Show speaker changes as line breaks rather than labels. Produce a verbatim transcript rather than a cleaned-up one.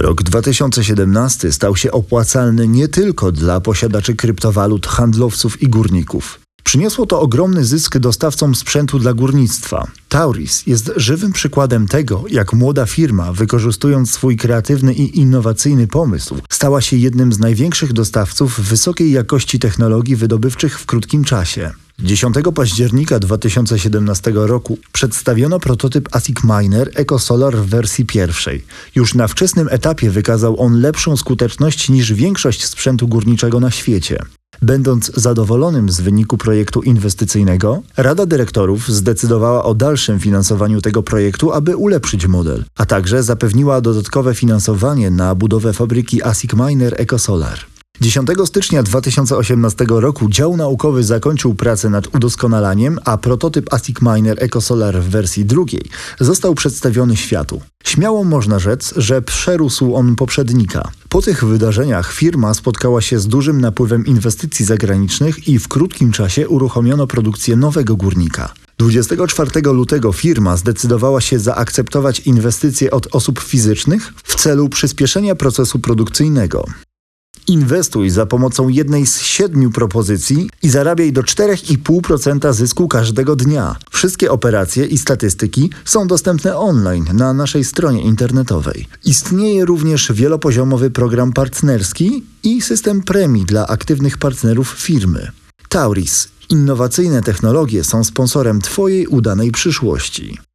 Rok dwa tysiące siedemnasty stał się opłacalny nie tylko dla posiadaczy kryptowalut, handlowców i górników. Przyniosło to ogromny zysk dostawcom sprzętu dla górnictwa. Tauris jest żywym przykładem tego, jak młoda firma, wykorzystując swój kreatywny i innowacyjny pomysł, stała się jednym z największych dostawców wysokiej jakości technologii wydobywczych w krótkim czasie. dziesiątego października dwa tysiące siedemnastego roku przedstawiono prototyp ASIC Miner EcoSolar w wersji pierwszej. Już na wczesnym etapie wykazał on lepszą skuteczność niż większość sprzętu górniczego na świecie. Będąc zadowolonym z wyniku projektu inwestycyjnego, Rada Dyrektorów zdecydowała o dalszym finansowaniu tego projektu, aby ulepszyć model, a także zapewniła dodatkowe finansowanie na budowę fabryki ASIC Miner EcoSolar. dziesiątego stycznia dwa tysiące osiemnastego roku dział naukowy zakończył pracę nad udoskonalaniem, a prototyp ASIC Miner EcoSolar w wersji drugiej został przedstawiony światu. Śmiało można rzec, że przerósł on poprzednika. Po tych wydarzeniach firma spotkała się z dużym napływem inwestycji zagranicznych i w krótkim czasie uruchomiono produkcję nowego górnika. dwudziestego czwartego lutego firma zdecydowała się zaakceptować inwestycje od osób fizycznych w celu przyspieszenia procesu produkcyjnego. Inwestuj za pomocą jednej z siedmiu propozycji i zarabiaj do cztery i pół procent zysku każdego dnia. Wszystkie operacje i statystyki są dostępne online na naszej stronie internetowej. Istnieje również wielopoziomowy program partnerski i system premii dla aktywnych partnerów firmy. Tauris. Innowacyjne technologie są sponsorem Twojej udanej przyszłości.